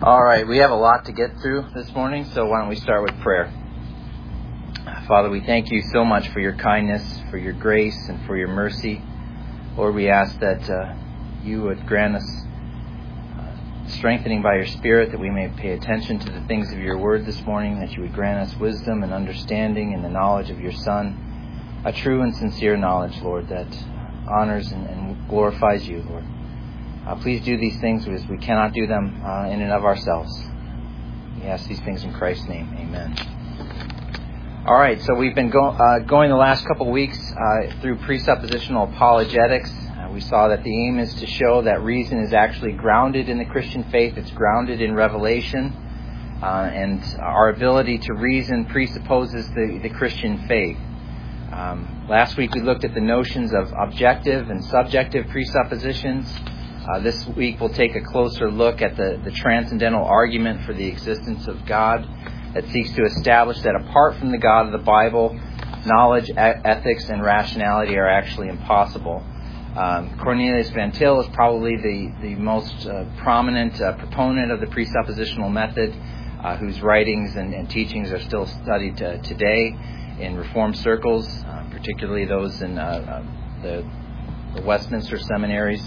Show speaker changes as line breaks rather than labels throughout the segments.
All right, we have a lot to get through this morning, so why don't we start with prayer. Father, we thank you so much for your kindness, for your grace, and for your mercy. Lord, we ask that you would grant us strengthening by your Spirit, that we may pay attention to the things of your word this morning, that you would grant us wisdom and understanding and the knowledge of your Son, a true and sincere knowledge, Lord, that honors and glorifies you, Lord. Please do these things because we cannot do them in and of ourselves. We ask these things in Christ's name. Amen. All right, so we've been going the last couple of weeks through presuppositional apologetics. We saw that the aim is to show that reason is actually grounded in the Christian faith. It's grounded in revelation. And our ability to reason presupposes the Christian faith. Last week we looked at the notions of objective and subjective presuppositions. This week we'll take a closer look at the transcendental argument for the existence of God that seeks to establish that apart from the God of the Bible, knowledge, ethics, and rationality are actually impossible. Cornelius Van Til is probably the most prominent proponent of the presuppositional method, whose writings and teachings are still studied today in Reformed circles, particularly those in the Westminster seminaries.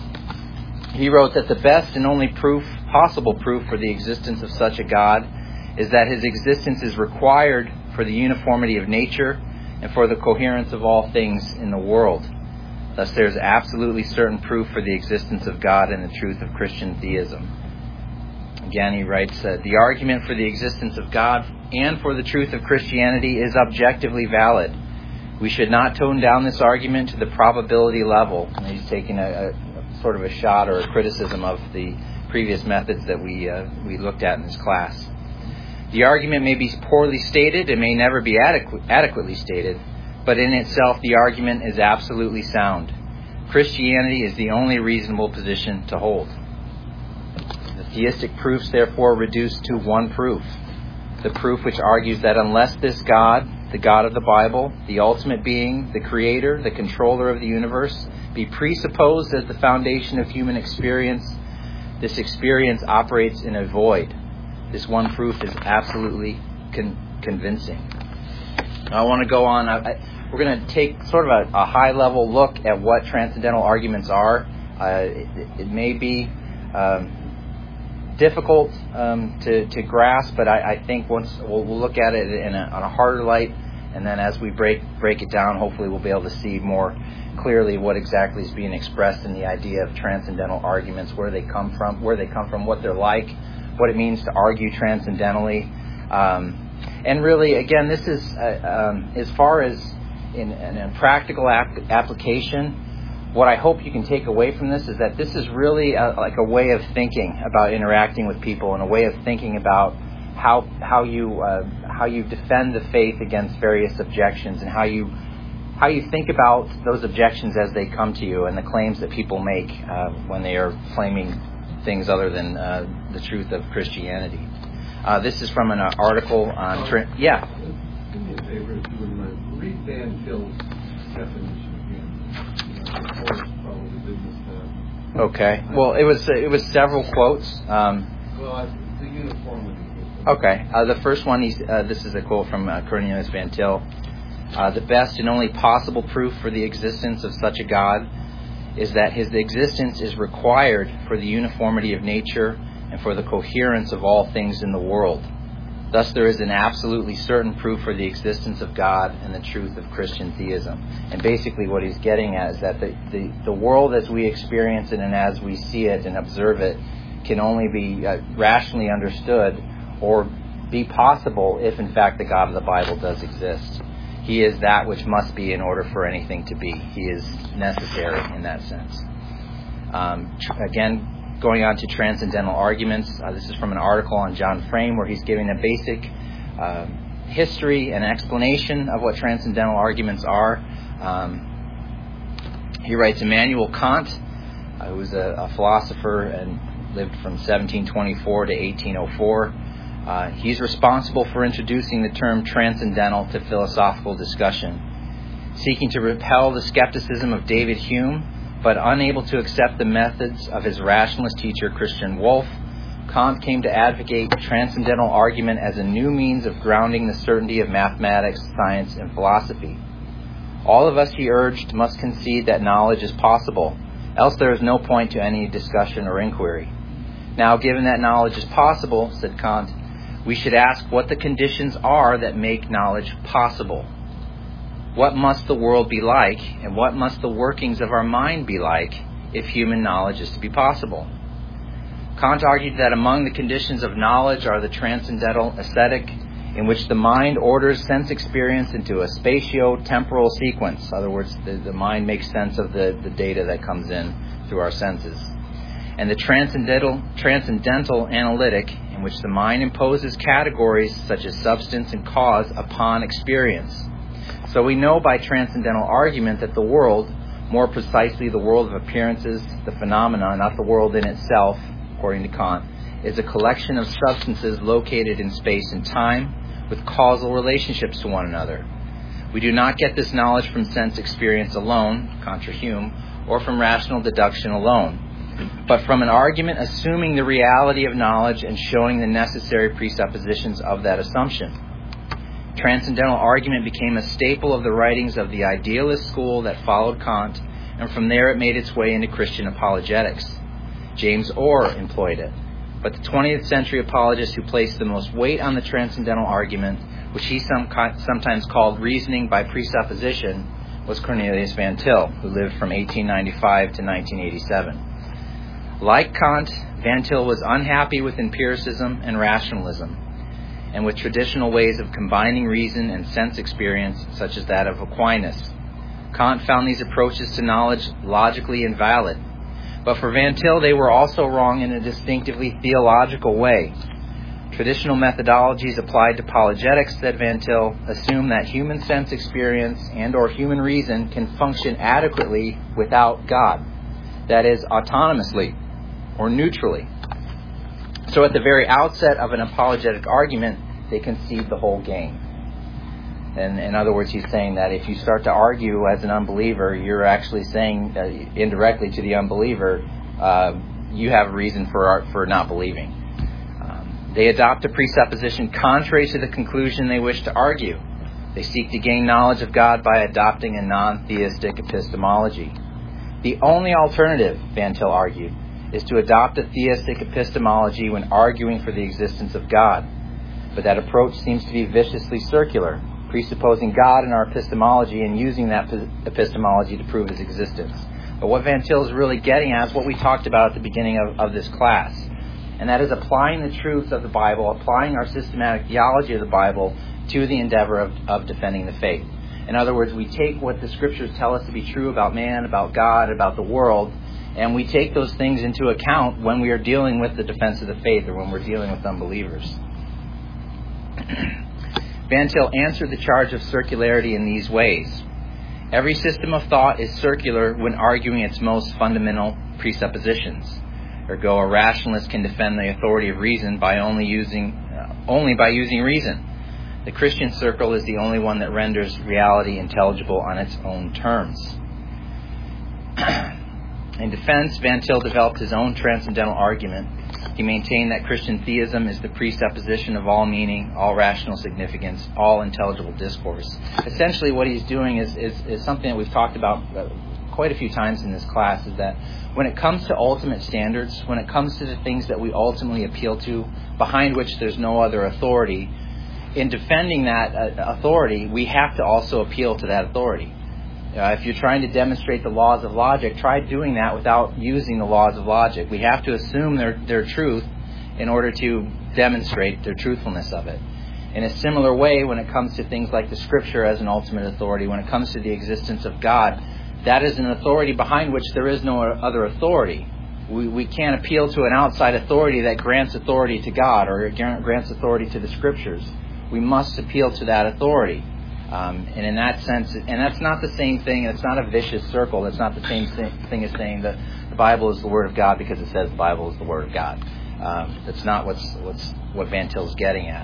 He wrote that the best and only possible proof for the existence of such a God is that his existence is required for the uniformity of nature and for the coherence of all things in the world. Thus, there is absolutely certain proof for the existence of God and the truth of Christian theism. Again, he writes, the argument for the existence of God and for the truth of Christianity is objectively valid. We should not tone down this argument to the probability level. And he's taking a sort of a shot or a criticism of the previous methods that we looked at in this class. The argument may be poorly stated and may never be adequately stated, but in itself the argument is absolutely sound. Christianity is the only reasonable position to hold. The theistic proofs therefore reduce to one proof, the proof which argues that unless this God, the God of the Bible, the ultimate being, the creator, the controller of the universe, be presupposed as the foundation of human experience, this experience operates in a void. This one proof is absolutely convincing. Now, I want to go on. We're going to take sort of a high-level look at what transcendental arguments are. It may be difficult to grasp, but I think once we'll look at it on a harder light, and then as we break it down, hopefully we'll be able to see more clearly what exactly is being expressed in the idea of transcendental arguments, where they come from, what they're like, what it means to argue transcendentally. And really, again, this is, as far as in practical application, what I hope you can take away from this is that this is really like a way of thinking about interacting with people, and a way of thinking about how you defend the faith against various objections, and how you think about those objections as they come to you, and the claims that people make when they are claiming things other than the truth of Christianity. This is from an article on... Yeah.
Do me a favor, if you would read Van Til's definition again. Probably business.
Okay. Well, it was several quotes.
The uniformity.
Okay. The first one, this is a quote from Cornelius Van Til. The best and only possible proof for the existence of such a God is that his existence is required for the uniformity of nature and for the coherence of all things in the world. Thus, there is an absolutely certain proof for the existence of God and the truth of Christian theism. And basically what he's getting at is that the world as we experience it and as we see it and observe it can only be rationally understood or be possible if, in fact, the God of the Bible does exist. He is that which must be in order for anything to be. He is necessary in that sense. Again, going on to transcendental arguments, this is from an article on John Frame, where he's giving a basic history and explanation of what transcendental arguments are. He writes, Immanuel Kant, who was a philosopher and lived from 1724 to 1804, he's responsible for introducing the term transcendental to philosophical discussion. Seeking to repel the skepticism of David Hume, but unable to accept the methods of his rationalist teacher Christian Wolff, Kant came to advocate transcendental argument as a new means of grounding the certainty of mathematics, science, and philosophy. All of us, he urged, must concede that knowledge is possible, else there is no point to any discussion or inquiry. Now, given that knowledge is possible, said Kant, we should ask what the conditions are that make knowledge possible. What must the world be like, and what must the workings of our mind be like, if human knowledge is to be possible? Kant argued that among the conditions of knowledge are the transcendental aesthetic, in which the mind orders sense experience into a spatio-temporal sequence. In other words, the mind makes sense of the data that comes in through our senses. And the transcendental analytic, in which the mind imposes categories such as substance and cause upon experience. So we know by transcendental argument that the world, more precisely the world of appearances, the phenomena, not the world in itself, according to Kant, is a collection of substances located in space and time with causal relationships to one another. We do not get this knowledge from sense experience alone, contra Hume, or from rational deduction alone, but from an argument assuming the reality of knowledge and showing the necessary presuppositions of that assumption. Transcendental argument became a staple of the writings of the idealist school that followed Kant, and from there it made its way into Christian apologetics. James Orr employed it. But the 20th century apologist who placed the most weight on the transcendental argument, which he sometimes called reasoning by presupposition, was Cornelius Van Til, who lived from 1895 to 1987. Like Kant, Van Til was unhappy with empiricism and rationalism, and with traditional ways of combining reason and sense experience, such as that of Aquinas. Kant found these approaches to knowledge logically invalid. But for Van Til, they were also wrong in a distinctively theological way. Traditional methodologies applied to apologetics, said Van Til, assume that human sense experience and or human reason can function adequately without God. That is, autonomously or neutrally. So at the very outset of an apologetic argument, they concede the whole game. And in other words, he's saying that if you start to argue as an unbeliever, you're actually saying indirectly to the unbeliever, you have a reason for not believing. They adopt a presupposition contrary to the conclusion they wish to argue. They seek to gain knowledge of God by adopting a non-theistic epistemology. The only alternative, Van Til argued, is to adopt a theistic epistemology when arguing for the existence of God. But that approach seems to be viciously circular, presupposing God in our epistemology and using that epistemology to prove his existence. But what Van Til is really getting at is what we talked about at the beginning of this class. And that is applying the truths of the Bible, applying our systematic theology of the Bible to the endeavor of defending the faith. In other words, we take what the Scriptures tell us to be true about man, about God, about the world, and we take those things into account when we are dealing with the defense of the faith or when we're dealing with unbelievers. Van Til answered the charge of circularity in these ways. Every system of thought is circular when arguing its most fundamental presuppositions. Ergo, a rationalist can defend the authority of reason by only by using reason. The Christian circle is the only one that renders reality intelligible on its own terms. In defense, Van Til developed his own transcendental argument. He maintained that Christian theism is the presupposition of all meaning, all rational significance, all intelligible discourse. Essentially, what he's doing is something that we've talked about quite a few times in this class, is that when it comes to ultimate standards, when it comes to the things that we ultimately appeal to, behind which there's no other authority, in defending that authority, we have to also appeal to that authority. If you're trying to demonstrate the laws of logic, try doing that without using the laws of logic. We have to assume their truth in order to demonstrate their truthfulness of it. In a similar way, when it comes to things like the Scripture as an ultimate authority, when it comes to the existence of God, that is an authority behind which there is no other authority. We can't appeal to an outside authority that grants authority to God or grants authority to the Scriptures. We must appeal to that authority. And in that sense, and that's not the same thing, it's not a vicious circle, it's not the same thing as saying that the Bible is the Word of God because it says the Bible is the Word of God. That's not what Van Til's getting at.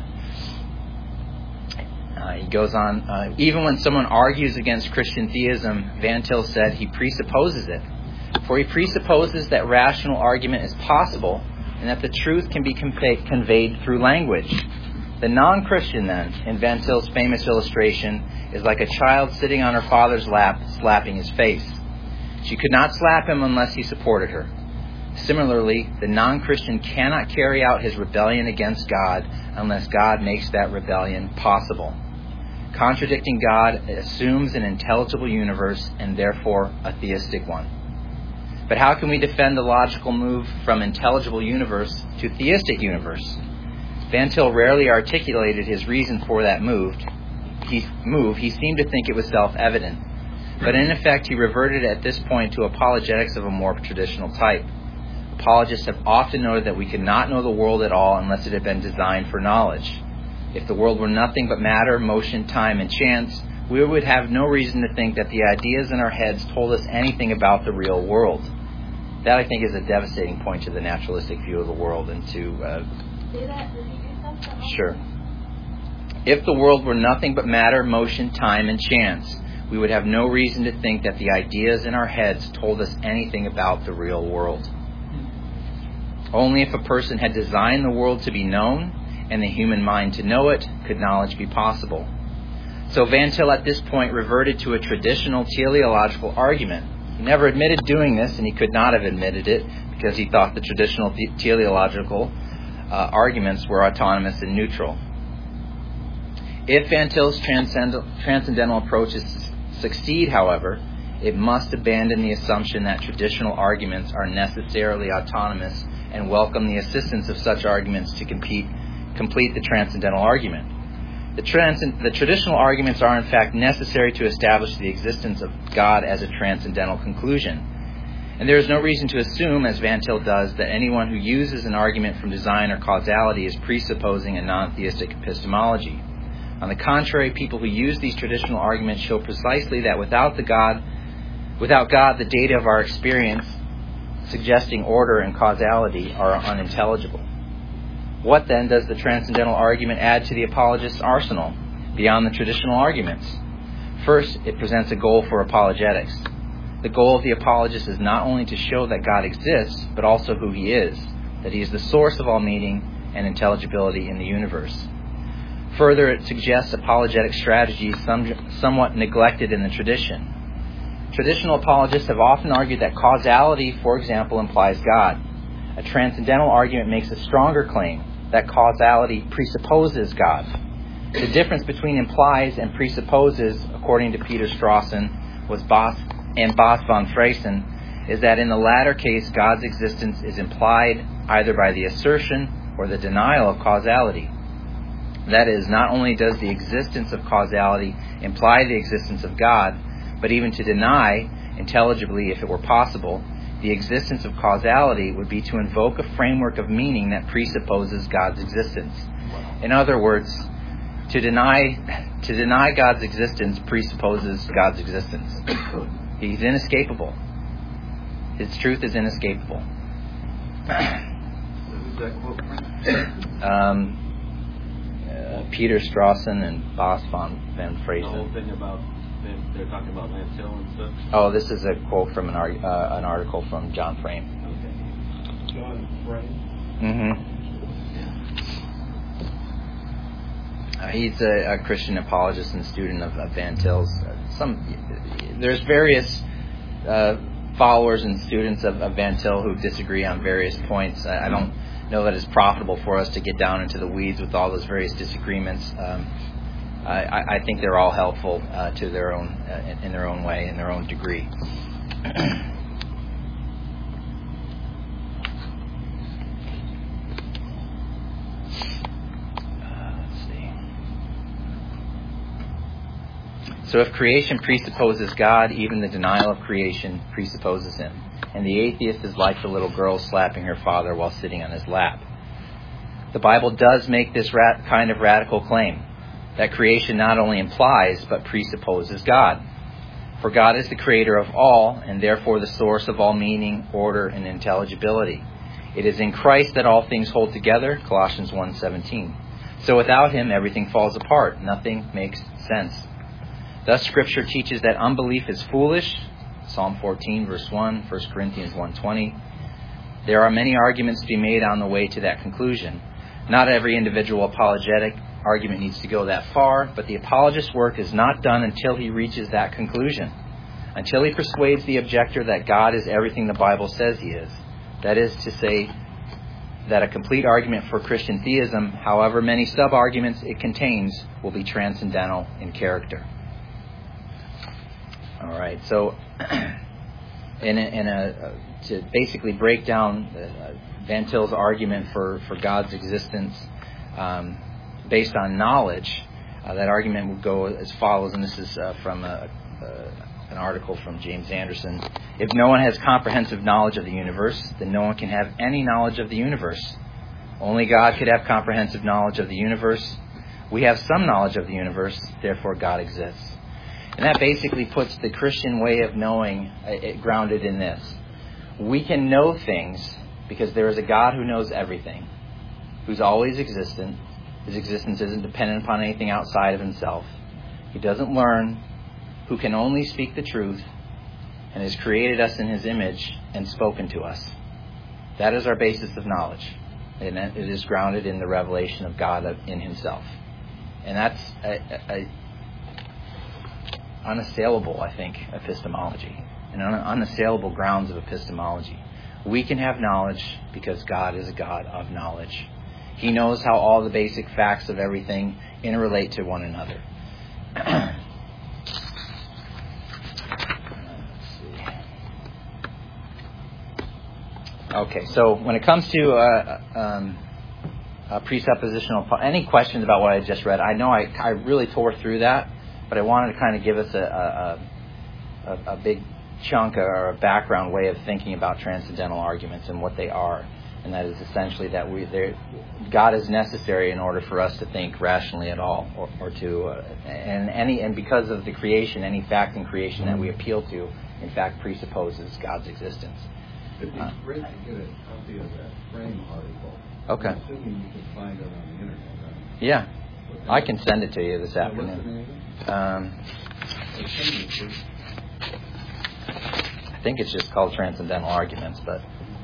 He goes on, even when someone argues against Christian theism, Van Til said he presupposes it. For he presupposes that rational argument is possible and that the truth can be conveyed through language. The non-Christian, then, in Van Til's famous illustration, is like a child sitting on her father's lap, slapping his face. She could not slap him unless he supported her. Similarly, the non-Christian cannot carry out his rebellion against God unless God makes that rebellion possible. Contradicting God assumes an intelligible universe and therefore a theistic one. But how can we defend the logical move from intelligible universe to theistic universe? Van Til rarely articulated his reason for that move. He seemed to think it was self-evident. But in effect, he reverted at this point to apologetics of a more traditional type. Apologists have often noted that we could not know the world at all unless it had been designed for knowledge. If the world were nothing but matter, motion, time, and chance, we would have no reason to think that the ideas in our heads told us anything about the real world. That, I think, is a devastating point to the naturalistic view of the world and to... Sure. If the world were nothing but matter, motion, time, and chance, we would have no reason to think that the ideas in our heads told us anything about the real world. Only if a person had designed the world to be known and the human mind to know it could knowledge be possible. So Van Til at this point reverted to a traditional teleological argument. He never admitted doing this, and he could not have admitted it because he thought the traditional teleological arguments were autonomous and neutral. If Van Til's transcendental approaches succeed, however, it must abandon the assumption that traditional arguments are necessarily autonomous and welcome the assistance of such arguments to complete the transcendental argument. The traditional arguments are in fact necessary to establish the existence of God as a transcendental conclusion. And there is no reason to assume, as Van Til does, that anyone who uses an argument from design or causality is presupposing a non-theistic epistemology. On the contrary, people who use these traditional arguments show precisely that without God, the data of our experience suggesting order and causality are unintelligible. What then does the transcendental argument add to the apologist's arsenal beyond the traditional arguments? First, it presents a goal for apologetics. The goal of the apologist is not only to show that God exists, but also who he is, that he is the source of all meaning and intelligibility in the universe. Further, it suggests apologetic strategies somewhat neglected in the tradition. Traditional apologists have often argued that causality, for example, implies God. A transcendental argument makes a stronger claim that causality presupposes God. The difference between implies and presupposes, according to Peter Strawson and Bas van Freysen, is that in the latter case, God's existence is implied either by the assertion or the denial of causality. That is, not only does the existence of causality imply the existence of God, but even to deny, intelligibly if it were possible, the existence of causality would be to invoke a framework of meaning that presupposes God's existence. In other words, to deny God's existence presupposes God's existence. He's inescapable. His truth is inescapable.
Who's that quote from?
Peter Strawson and Bas van Freysen.
The whole thing about they're talking about Van Til and stuff.
Oh, this is a quote from an article from John Frame.
Okay. John Frame.
Mm-hmm. He's a Christian apologist and student of Van Til's. There's various followers and students of Van Til who disagree on various points. I don't know that it's profitable for us to get down into the weeds with all those various disagreements. I think they're all helpful to their own in their own way, in their own degree. Let's see. So if creation presupposes God, even the denial of creation presupposes him. And the atheist is like the little girl slapping her father while sitting on his lap. The Bible does make this kind of radical claim, that creation not only implies, but presupposes God. For God is the creator of all, and therefore the source of all meaning, order, and intelligibility. It is in Christ that all things hold together, Colossians 1:17. So without him, everything falls apart. Nothing makes sense. Thus, Scripture teaches that unbelief is foolish, Psalm 14, verse 1, 1 Corinthians 1:20. There are many arguments to be made on the way to that conclusion. Not every individual apologetic argument needs to go that far, but the apologist's work is not done until he reaches that conclusion, until he persuades the objector that God is everything the Bible says he is. That is to say, that a complete argument for Christian theism, however many sub-arguments it contains, will be transcendental in character. All right, so to basically break down Van Til's argument for God's existence based on knowledge, that argument would go as follows, and this is from an article from James Anderson. If no one has comprehensive knowledge of the universe, then no one can have any knowledge of the universe. Only God could have comprehensive knowledge of the universe. We have some knowledge of the universe, therefore God exists. And that basically puts the Christian way of knowing it grounded in this. We can know things because there is a God who knows everything, who's always existent. His existence isn't dependent upon anything outside of himself. He doesn't learn, who can only speak the truth, and has created us in his image and spoken to us. That is our basis of knowledge. And it is grounded in the revelation of God in himself. And that's a unassailable, I think, epistemology. And unassailable grounds of epistemology. We can have knowledge because God is a God of knowledge. He knows how all the basic facts of everything interrelate to one another. Okay, so when it comes to presuppositional, any questions about what I just read? I know I really tore through that, but I wanted to kind of give us a big chunk or a background way of thinking about transcendental arguments and what they are. And that is essentially that God is necessary in order for us to think rationally at all, and because of the creation, any fact in creation that we appeal to, in fact, presupposes God's existence.
It'd be great to get a copy of that Frame article.
Okay.
I'm assuming you can find it on the internet, right?
Yeah, I can send it to you this afternoon.
What's the name of it?
I think it's just called Transcendental Arguments, but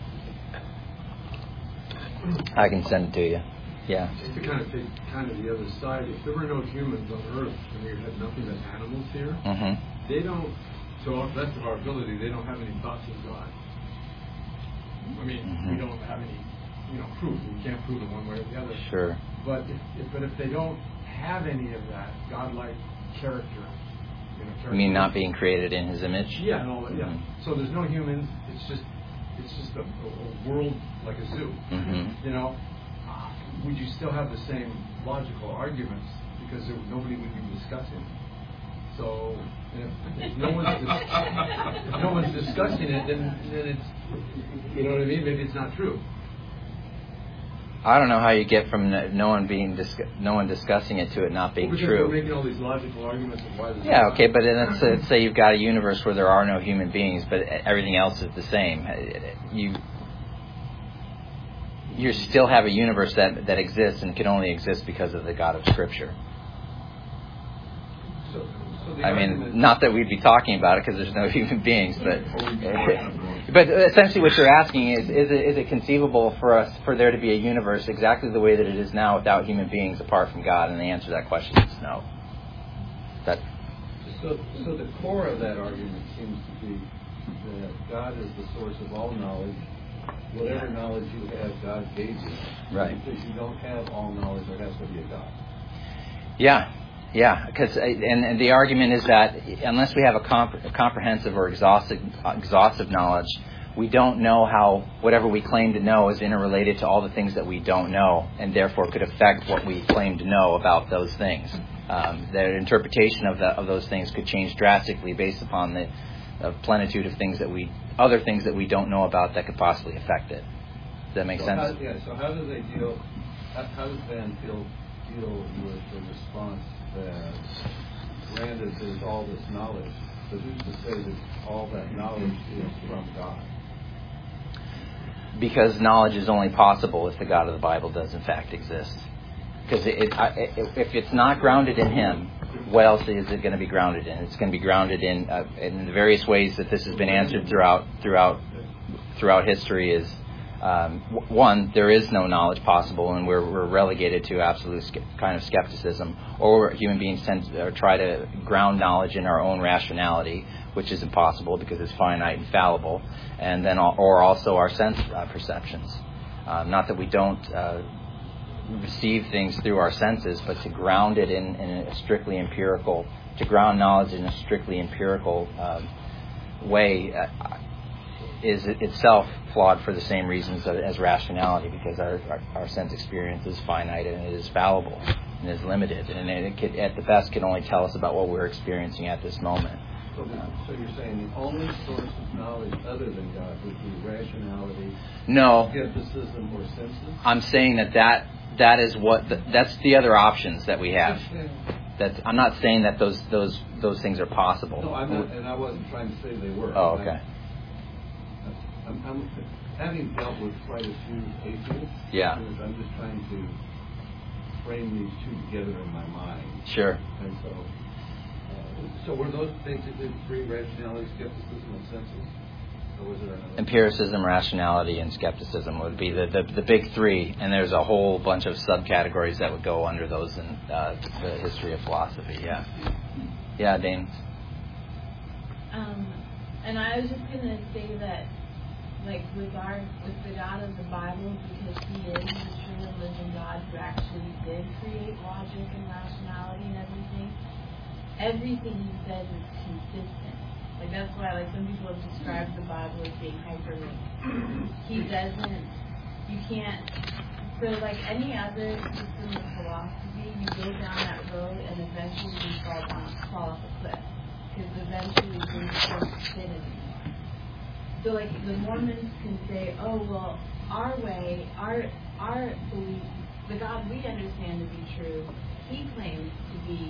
I can send it to you. Yeah.
Just to kind of take the other side, if there were no humans on Earth and we had nothing but animals here, they don't, to the best of our ability, they don't have any thoughts of God. I mean, we don't have any, proof. We can't prove it one way or the other.
Sure.
But if they don't have any of that godlike character,
You mean not being created in his image?
Yeah, and all that. Yeah. So there's no humans. It's just a world like a zoo. Would you still have the same logical arguments because nobody would be discussing? So if no one's discussing it, then it's, you know what I mean? Maybe it's not true.
I don't know how you get from no one discussing it to it not being true.
We're making all these logical arguments of why this.
Yeah, okay, but let's say you've got a universe where there are no human beings, but everything else is the same. You still have a universe that exists and can only exist because of the God of Scripture. I mean, not that we'd be talking about it because there's no human beings, but essentially what you're asking is it conceivable for there to be a universe exactly the way that it is now without human beings apart from God? And the answer to that question is no.
So the core of that argument seems to be that God is the source of all knowledge. Whatever knowledge you have, God gave you.
Right.
Because you don't have all knowledge, there has to be a God.
Yeah, because and the argument is that unless we have a comprehensive or exhaustive knowledge, we don't know how whatever we claim to know is interrelated to all the things that we don't know, and therefore could affect what we claim to know about those things. Their interpretation of those things could change drastically based upon the plenitude of other things that we don't know about that could possibly affect it. Does that make sense?
So how do they deal? How does Van Til deal with the response that, granted, there's all this knowledge, but who's to say that all that knowledge is from God?
Because knowledge is only possible if the God of the Bible does in fact exist. Because if it's not grounded in Him, what else is it going to be grounded in? It's going to be grounded in the various ways that this has been answered throughout history. Is one, there is no knowledge possible, and we're relegated to absolute kind of skepticism, or human beings tend to try to ground knowledge in our own rationality, which is impossible because it's finite and fallible, and then or also our sense perceptions. Not that we don't receive things through our senses, but to ground it in a strictly empirical, to ground knowledge in a strictly empirical way is itself flawed for the same reasons as rationality, because our sense experience is finite and it is fallible and is limited, and it could, at the best, can only tell us about what we're experiencing at this moment.
So you're saying the only source of knowledge other than God would be rationality,
no,
skepticism, or senses?
I'm saying that is what that's the other options that we have. I'm not saying that those things are possible.
No, I'm not, and I wasn't trying to say they were.
Oh, okay.
I'm having dealt with quite a few atheists.
Yeah.
I'm just trying to frame these two together in my mind.
Sure.
And so were those basically three: rationality, skepticism, and senses? Or was there another?
Empiricism, rationality, and skepticism would be the big three, and there's a whole bunch of subcategories that would go under those in the history of philosophy. Yeah. Yeah, Dane.
And I was just gonna say that, like with the God of the Bible, because He is the true and living God who actually did create logic and rationality and everything He says is consistent. Like that's why, like some people have described the Bible as being hyperlinked. He doesn't. You can't. So like any other system of philosophy, you go down that road and eventually you fall off a cliff, because eventually things don't fit anymore. So like the Mormons can say, oh well, our way, our belief, the God we understand to be true, He claims to be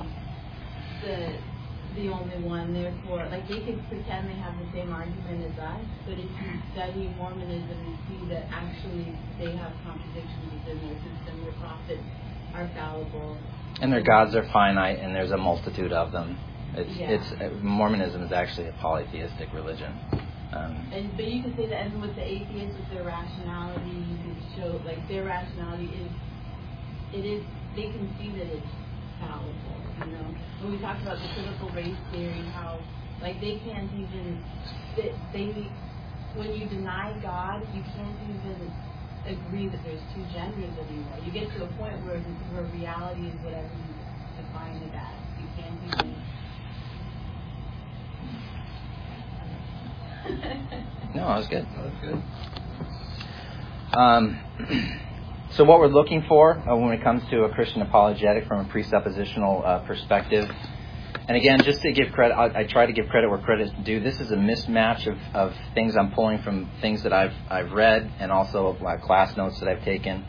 the only one. Therefore, like they could pretend they have the same argument as us, but if you study Mormonism, you see that actually they have contradictions within their system. Their prophets are fallible,
and their gods are finite, and there's a multitude of them. Mormonism is actually a polytheistic religion.
But you can say that, and with the atheists, with their rationality, you can show like their rationality is they can see that it's fallible. You know, when we talk about the critical race theory, how like they can't even when you deny God, you can't even agree that there's two genders anymore. You get to a point where reality is whatever you define it as. You can't even.
No, that was good.
That was good.
So what we're looking for when it comes to a Christian apologetic from a presuppositional perspective, and again, just to give credit, I try to give credit where credit's due. This is a mismatch of things I'm pulling from things that I've read, and also class notes that I've taken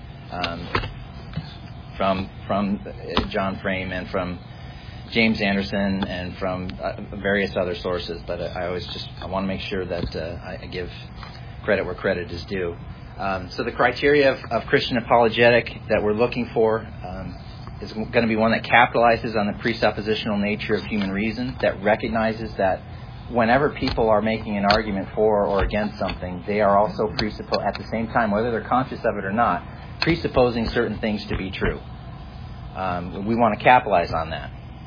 from John Frame and from James Anderson and from various other sources. But I want to make sure that I give credit where credit is due. So the criteria of Christian apologetic that we're looking for is going to be one that capitalizes on the presuppositional nature of human reason, that recognizes that whenever people are making an argument for or against something, they are also at the same time, whether they're conscious of it or not, presupposing certain things to be true. We want to capitalize on that.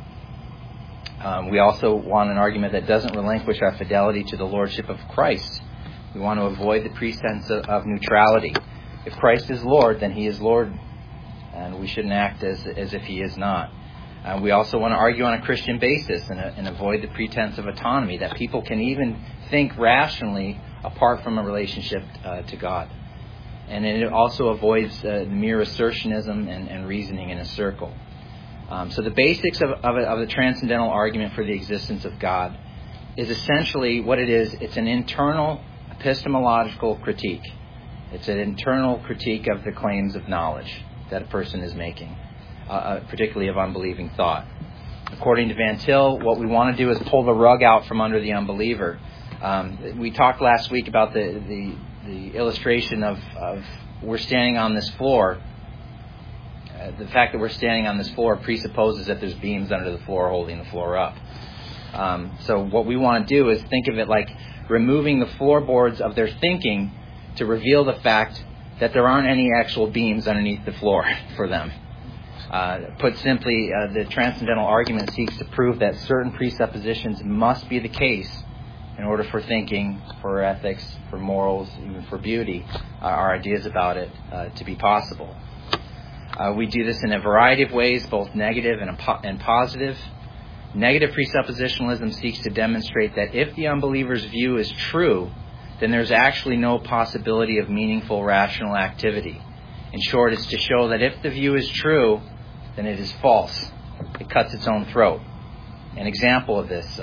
We also want an argument that doesn't relinquish our fidelity to the lordship of Christ. We want to avoid the pretense of neutrality. If Christ is Lord, then He is Lord, and we shouldn't act as if He is not. We also want to argue on a Christian basis and avoid the pretense of autonomy, that people can even think rationally apart from a relationship to God. And it also avoids mere assertionism and reasoning in a circle. So the basics of the transcendental argument for the existence of God is essentially what it is. It's an internal epistemological critique. It's an internal critique of the claims of knowledge that a person is making, particularly of unbelieving thought. According to Van Til, what we want to do is pull the rug out from under the unbeliever. We talked last week about the illustration of we're standing on this floor. The fact that we're standing on this floor presupposes that there's beams under the floor holding the floor up. So what we want to do is think of it like removing the floorboards of their thinking to reveal the fact that there aren't any actual beams underneath the floor for them. Put simply, the transcendental argument seeks to prove that certain presuppositions must be the case in order for thinking, for ethics, for morals, even for beauty, our ideas about it to be possible. We do this in a variety of ways, both negative and positive. Negative presuppositionalism seeks to demonstrate that if the unbeliever's view is true, then there's actually no possibility of meaningful rational activity. In short, it's to show that if the view is true, then it is false. It cuts its own throat. An example of this,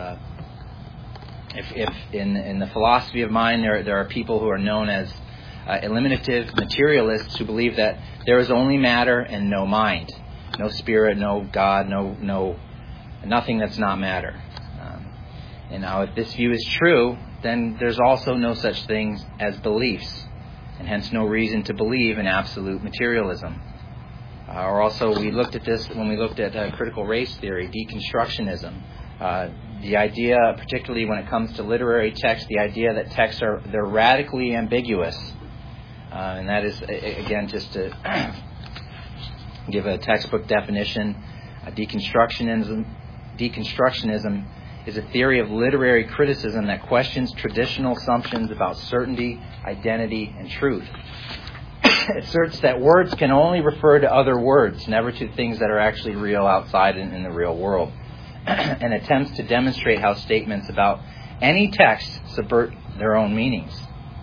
if in the philosophy of mind there are people who are known as eliminative materialists who believe that there is only matter and no mind, no spirit, no God, no nothing that's not matter. And now if this view is true, then there's also no such things as beliefs, and hence no reason to believe in absolute materialism. Or also, we looked at this when we looked at critical race theory, deconstructionism. The idea, particularly when it comes to literary text, the idea that texts they're radically ambiguous. And that is, again, just to give a textbook definition, deconstructionism is a theory of literary criticism that questions traditional assumptions about certainty, identity, and truth. It asserts that words can only refer to other words, never to things that are actually real outside in the real world, and attempts to demonstrate how statements about any text subvert their own meanings.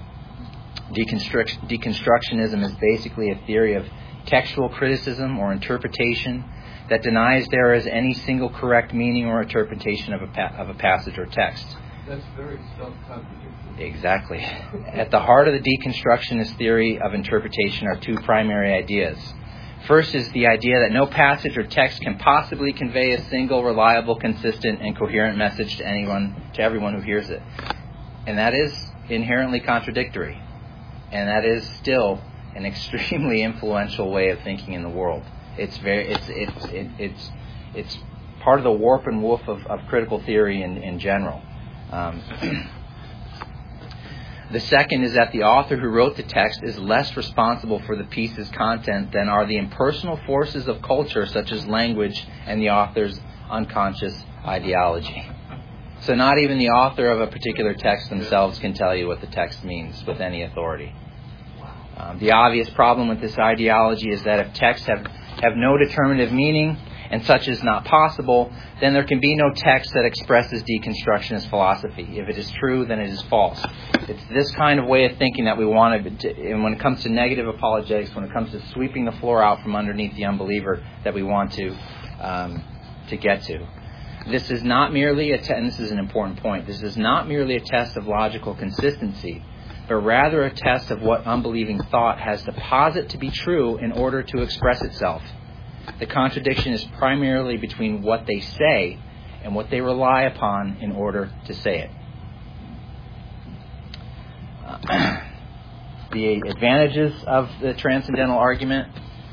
Deconstructionism is basically a theory of textual criticism or interpretation that denies there is any single correct meaning or interpretation of a passage or text.
That's very self-contradictory.
Exactly. At the heart of the deconstructionist theory of interpretation are two primary ideas. First is the idea that no passage or text can possibly convey a single, reliable, consistent, and coherent message to everyone who hears it. And that is inherently contradictory. And that is still an extremely influential way of thinking in the world. It's part of the warp and woof of critical theory in general. The second is that the author who wrote the text is less responsible for the piece's content than are the impersonal forces of culture, such as language and the author's unconscious ideology. So not even the author of a particular text themselves can tell you what the text means with any authority. The obvious problem with this ideology is that if texts have no determinative meaning, and such is not possible, then there can be no text that expresses deconstructionist philosophy. If it is true, then it is false. It's this kind of way of thinking that we want to, and when it comes to negative apologetics, when it comes to sweeping the floor out from underneath the unbeliever, that we want to get to. This is not merely and this is an important point, this is not merely a test of logical consistency, but rather a test of what unbelieving thought has to posit to be true in order to express itself. The contradiction is primarily between what they say and what they rely upon in order to say it. The advantages of the transcendental argument: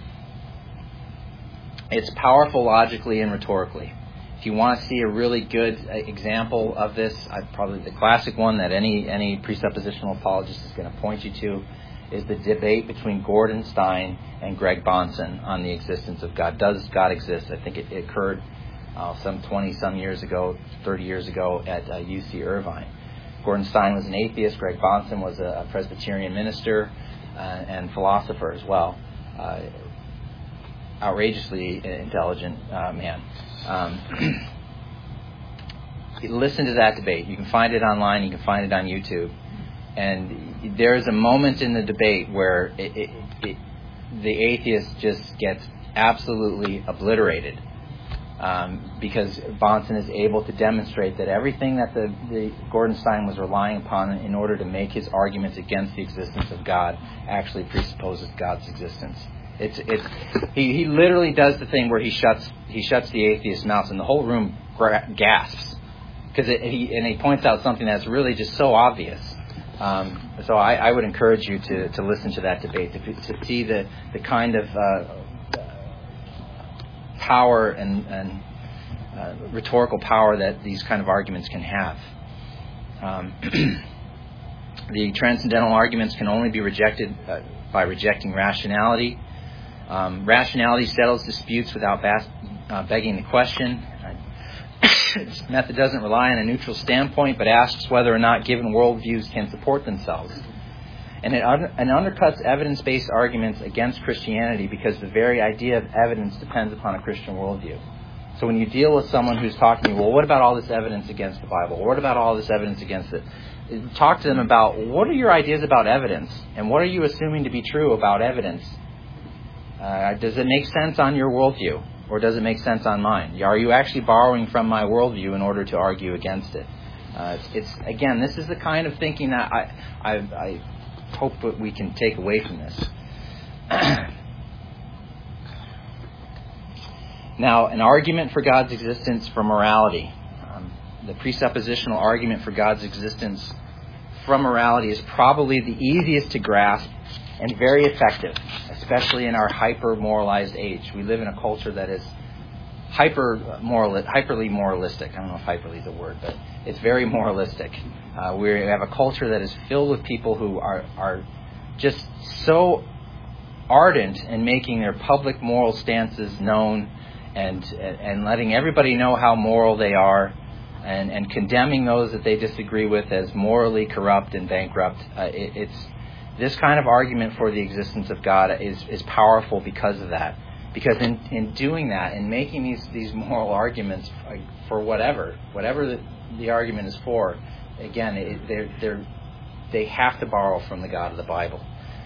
it's powerful logically and rhetorically. If you want to see a really good example of this, probably the classic one that any presuppositional apologist is going to point you to is the debate between Gordon Stein and Greg Bahnsen on the existence of God. Does God exist? I think it occurred some 20-some years ago, 30 years ago at UC Irvine. Gordon Stein was an atheist. Greg Bahnsen was a Presbyterian minister and philosopher as well. Outrageously intelligent man. Listen to that debate. You can find it online. You can find it on YouTube. And there is a moment in the debate where the atheist just gets absolutely obliterated because Bahnsen is able to demonstrate that everything that the Gordon Stein was relying upon in order to make his arguments against the existence of God actually presupposes God's existence. He literally does the thing where he shuts the atheist's mouth, and the whole room gasps because he points out something that's really just so obvious. So I would encourage you to listen to that debate, to see the kind of power and rhetorical power that these kind of arguments can have. The transcendental arguments can only be rejected by rejecting rationality. Rationality settles disputes without begging the question. This method doesn't rely on a neutral standpoint, but asks whether or not given worldviews can support themselves. And it undercuts evidence-based arguments against Christianity because the very idea of evidence depends upon a Christian worldview. So when you deal with someone who's talking to you, well, what about all this evidence against the Bible? Or what about all this evidence against it? Talk to them about what are your ideas about evidence? And what are you assuming to be true about evidence? Does it make sense on your worldview? Or does it make sense on mine? Are you actually borrowing from my worldview in order to argue against it? Again, this is the kind of thinking that I hope that we can take away from this. Now, an argument for God's existence for morality. The presuppositional argument for God's existence from morality is probably the easiest to grasp and very effective, especially in our hyper-moralized age. We live in a culture that is hyperly moralistic. I don't know if hyperly is a word, but it's very moralistic. We have a culture that is filled with people who are just so ardent in making their public moral stances known and letting everybody know how moral they are and condemning those that they disagree with as morally corrupt and bankrupt. This kind of argument for the existence of God is powerful because of that. Because in doing that, in making these moral arguments for whatever the argument is for, again, they have to borrow from the God of the Bible.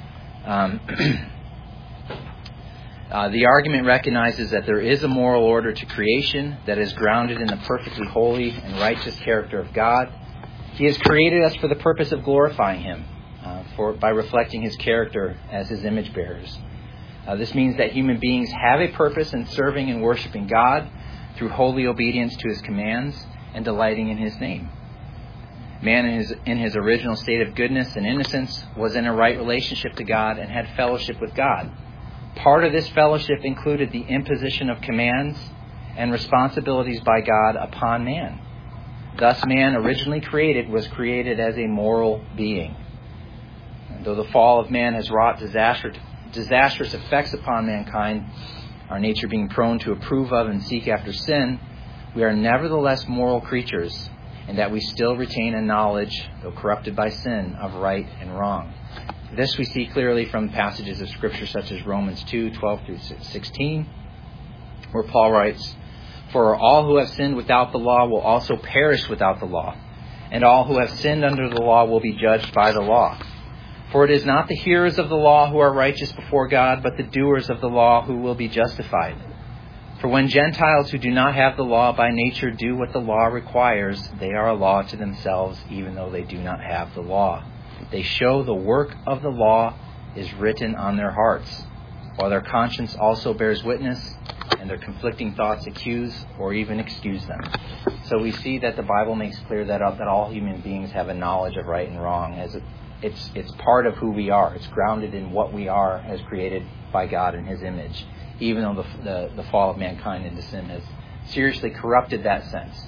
The argument recognizes that there is a moral order to creation that is grounded in the perfectly holy and righteous character of God. He has created us for the purpose of glorifying Him, by reflecting His character as His image bearers. This means that human beings have a purpose in serving and worshiping God through holy obedience to His commands and delighting in His name. Man in his original state of goodness and innocence was in a right relationship to God and had fellowship with God. Part of this fellowship included the imposition of commands and responsibilities by God upon man. Thus, man originally was created as a moral being. And though the fall of man has wrought disastrous effects upon mankind, our nature being prone to approve of and seek after sin, we are nevertheless moral creatures, and that we still retain a knowledge, though corrupted by sin, of right and wrong. This we see clearly from passages of Scripture such as Romans 2:12-16, where Paul writes, "For all who have sinned without the law will also perish without the law, and all who have sinned under the law will be judged by the law. For it is not the hearers of the law who are righteous before God, but the doers of the law who will be justified. For when Gentiles who do not have the law by nature do what the law requires, they are a law to themselves, even though they do not have the law. They show the work of the law is written on their hearts, while their conscience also bears witness, and their conflicting thoughts accuse or even excuse them." So we see that the Bible makes clear that all human beings have a knowledge of right and wrong. It's part of who we are. It's grounded in what we are as created by God in His image, even though the fall of mankind into sin has seriously corrupted that sense.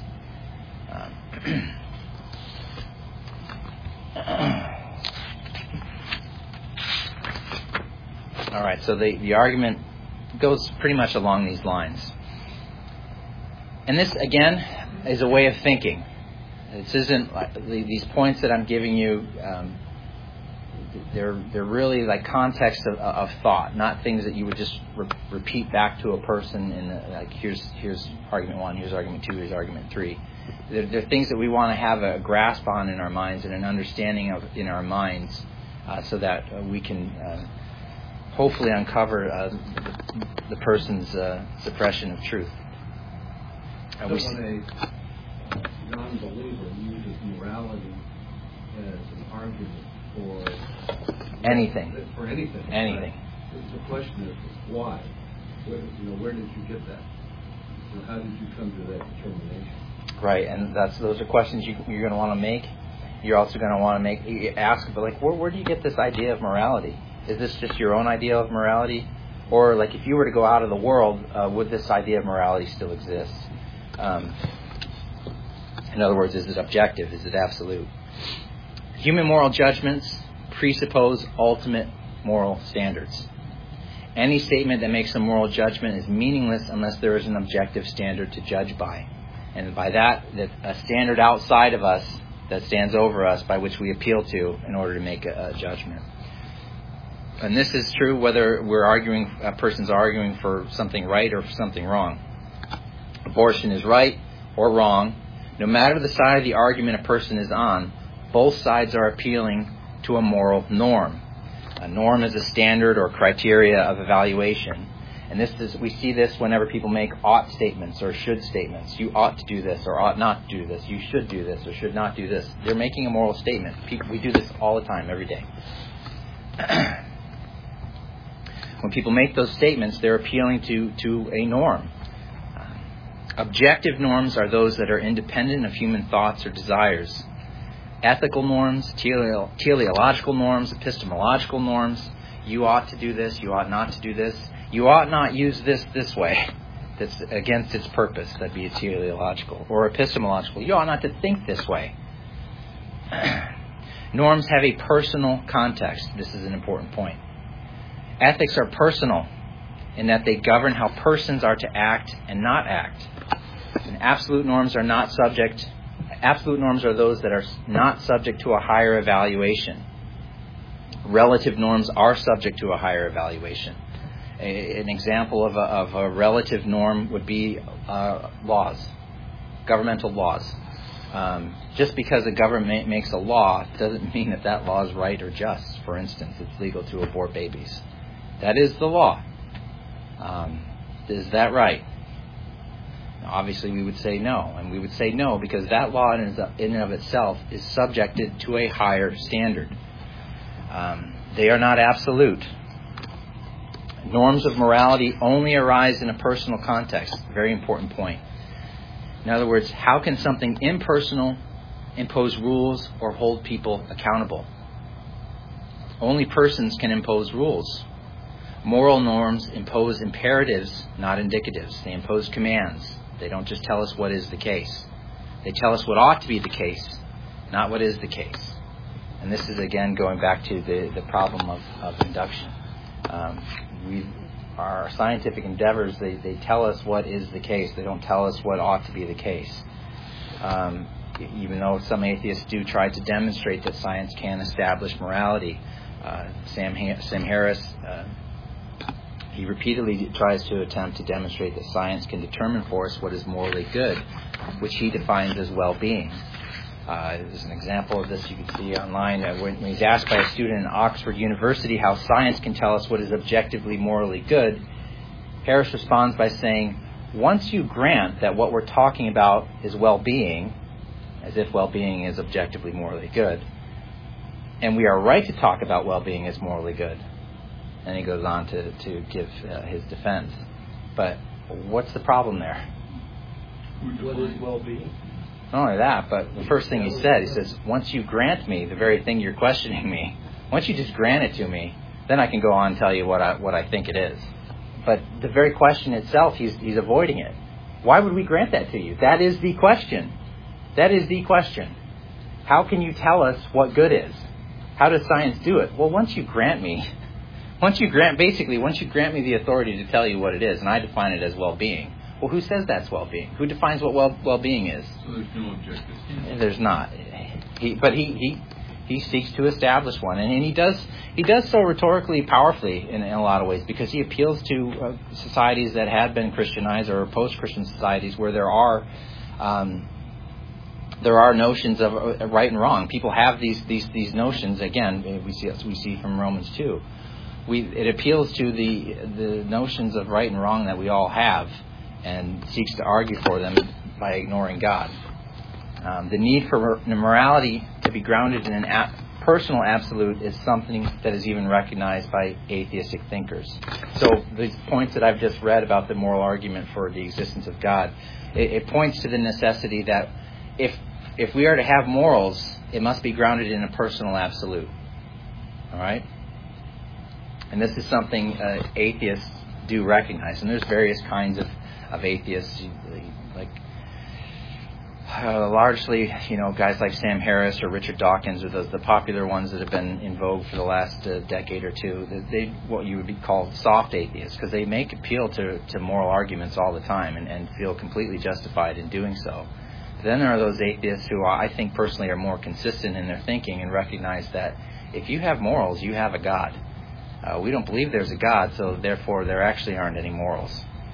All right, so the argument goes pretty much along these lines. And this, again, is a way of thinking. This isn't these points that I'm giving you. They're really like context of thought, not things that you would just repeat back to a person. Like here's argument 1, here's argument 2, here's argument 3. They're things that we want to have a grasp on in our minds and an understanding of in our minds, so that we can hopefully uncover the person's suppression of truth.
So when a non-believer uses morality as an argument for
anything,
right? The question is why? Where did you get that? How did you come to that determination?
Right, and those are questions you're going to want to make. You're also going to want to ask, but like, where do you get this idea of morality? Is this just your own idea of morality? Or like, if you were to go out of the world, would this idea of morality still exist? In other words, is it objective? Is it absolute? Human moral judgments presuppose ultimate moral standards. Any statement that makes a moral judgment is meaningless unless there is an objective standard to judge by. And by that a standard outside of us that stands over us by which we appeal to in order to make a judgment. And this is true whether a person's arguing for something right or for something wrong. Abortion is right or wrong. No matter the side of the argument a person is on, both sides are appealing to a moral norm. A norm is a standard or criteria of evaluation. And we see this whenever people make ought statements or should statements. You ought to do this or ought not to do this. You should do this or should not do this. They're making a moral statement. We do this all the time, every day. When people make those statements, they're appealing to a norm. Objective norms are those that are independent of human thoughts or desires. Ethical norms, teleological norms, epistemological norms. You ought to do this. You ought not to do this. You ought not use this way. That's against its purpose. That'd be a teleological. Or epistemological. You ought not to think this way. Norms have a personal context. This is an important point. Ethics are personal in that they govern how persons are to act and not act. And absolute norms are not subject. Absolute norms are those that are not subject to a higher evaluation. Relative norms are subject to a higher evaluation. An example of a relative norm would be laws, governmental laws. Just because a government makes a law doesn't mean that law is right or just. For instance, it's legal to abort babies. That is the law. Is that right? Obviously, we would say no. And we would say no because that law in and of itself is subjected to a higher standard. They are not absolute. Norms of morality only arise in a personal context. Very important point. In other words, how can something impersonal impose rules or hold people accountable? Only persons can impose rules. Moral norms impose imperatives, not indicatives. They impose commands. They don't just tell us what is the case. They tell us what ought to be the case, not what is the case. And this is, again, going back to the problem of induction. Our scientific endeavors, they tell us what is the case. They don't tell us what ought to be the case. Even though some atheists do try to demonstrate that science can establish morality. Sam Harris, he repeatedly tries to attempt to demonstrate that science can determine for us what is morally good, which he defines as well-being. There's an example of this you can see online. When he's asked by a student in Oxford University how science can tell us what is objectively morally good, Harris responds by saying, once you grant that what we're talking about is well-being, as if well-being is objectively morally good, and we are right to talk about well-being as morally good, and he goes on to give his defense. But what's the problem there?
What is well-being?
Not only that, but the first thing he says, once you grant me the very thing you're questioning me, once you just grant it to me, then I can go on and tell you what I think it is. But the very question itself, he's avoiding it. Why would we grant that to you? That is the question. That is the question. How can you tell us what good is? How does science do it? Well, once you grant me the authority to tell you what it is, and I define it as well-being. Well, who says that's well-being? Who defines what well-being is?
So there's no objective standard.
There's not. He seeks to establish one, and he does so rhetorically powerfully in a lot of ways, because he appeals to societies that had been Christianized or post-Christian societies where there are notions of right and wrong. People have these notions. Again, we see from Romans 2. It appeals to the notions of right and wrong that we all have, and seeks to argue for them by ignoring God. The need for morality to be grounded in an personal absolute is something that is even recognized by atheistic thinkers. So the points that I've just read about the moral argument for the existence of God, it points to the necessity that if we are to have morals, it must be grounded in a personal absolute. All right? And this is something atheists do recognize. And there's various kinds of atheists. Like Largely, guys like Sam Harris or Richard Dawkins are the popular ones that have been in vogue for the last decade or two. They what you would be called soft atheists, because they make appeal to moral arguments all the time and feel completely justified in doing so. Then there are those atheists who I think personally are more consistent in their thinking and recognize that if you have morals, you have a God. We don't believe there's a God, so therefore there actually aren't any morals.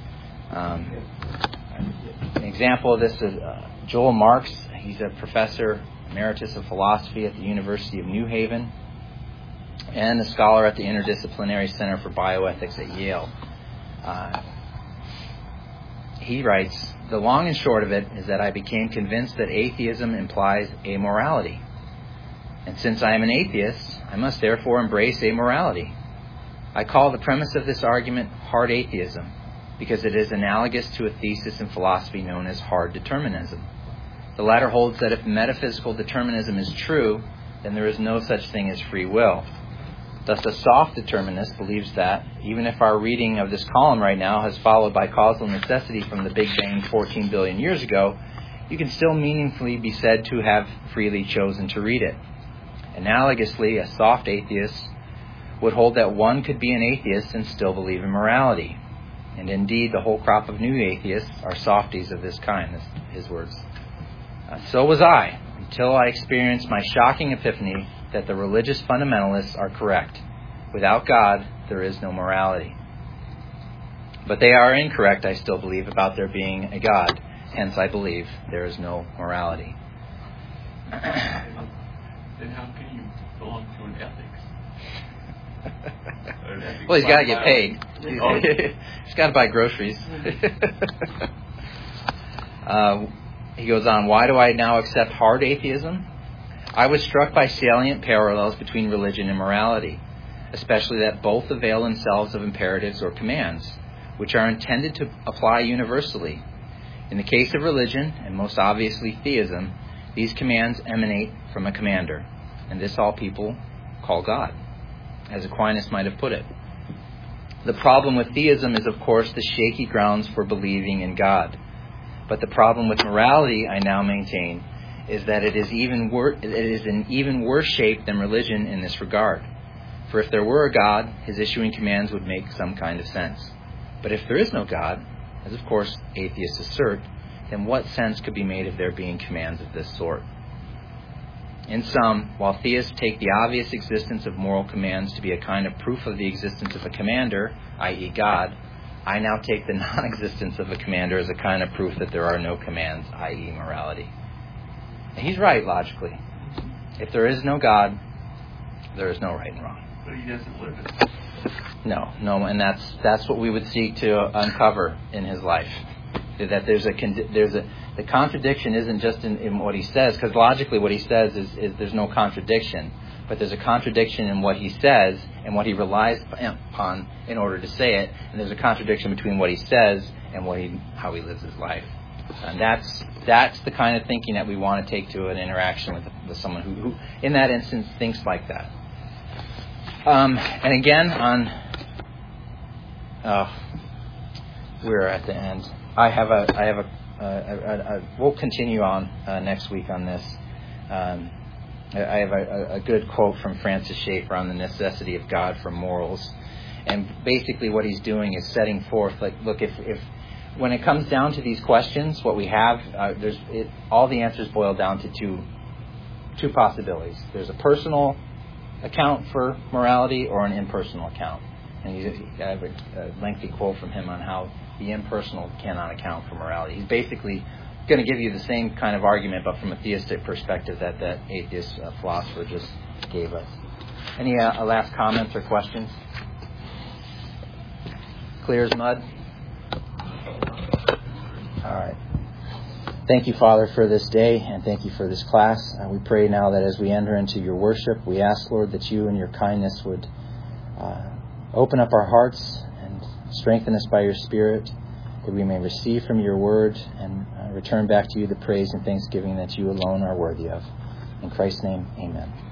An example of this is Joel Marks. He's a professor emeritus of philosophy at the University of New Haven and a scholar at the Interdisciplinary Center for Bioethics at Yale. He writes, "The long and short of it is that I became convinced that atheism implies amorality. And since I am an atheist, I must therefore embrace amorality. I call the premise of this argument hard atheism, because it is analogous to a thesis in philosophy known as hard determinism. The latter holds that if metaphysical determinism is true, then there is no such thing as free will. Thus, a soft determinist believes that, even if our reading of this column right now has followed by causal necessity from the Big Bang 14 billion years ago, you can still meaningfully be said to have freely chosen to read it. Analogously, a soft atheist would hold that one could be an atheist and still believe in morality. And indeed, the whole crop of new atheists are softies of this kind," his words. "So was I, until I experienced my shocking epiphany that the religious fundamentalists are correct. Without God, there is no morality. But they are incorrect, I still believe, about there being a God. Hence, I believe there is no morality."
Then how can you belong to an ethics?
Well, he's got to get paid. He's got to buy groceries. He goes on, "Why do I now accept hard atheism? I was struck by salient parallels between religion and morality, especially that both avail themselves of imperatives or commands, which are intended to apply universally. In the case of religion, and most obviously theism, these commands emanate from a commander, and this all people call God, as Aquinas might have put it. The problem with theism is, of course, the shaky grounds for believing in God. But the problem with morality, I now maintain, is that it is in even worse shape than religion in this regard. For if there were a God, his issuing commands would make some kind of sense. But if there is no God, as of course atheists assert, then what sense could be made of there being commands of this sort? In sum, while theists take the obvious existence of moral commands to be a kind of proof of the existence of a commander, i.e. God, I now take the non-existence of a commander as a kind of proof that there are no commands, i.e. morality." And he's right, logically. If there is no God, there is no right and wrong.
But he doesn't live it.
No, and that's what we would seek to uncover in his life. That the contradiction isn't just in what he says, because logically what he says is there's no contradiction, but there's a contradiction in what he says and what he relies upon in order to say it, and there's a contradiction between what he says and how he lives his life. And that's the kind of thinking that we want to take to an interaction with someone who in that instance thinks like that. And again, we're at the end. We'll continue on next week on this. I have a good quote from Francis Schaeffer on the necessity of God for morals, and basically what he's doing is setting forth, like, look, if when it comes down to these questions, what we have, all the answers boil down to two possibilities. There's a personal account for morality or an impersonal account. And I have a lengthy quote from him on how the impersonal cannot account for morality. He's basically going to give you the same kind of argument, but from a theistic perspective that atheist philosopher just gave us. Any last comments or questions? Clear as mud? All right. Thank you, Father, for this day, and thank you for this class. We pray now that as we enter into your worship, we ask, Lord, that you in your kindness would open up our hearts and strengthen us by your Spirit, that we may receive from your word and return back to you the praise and thanksgiving that you alone are worthy of. In Christ's name, amen.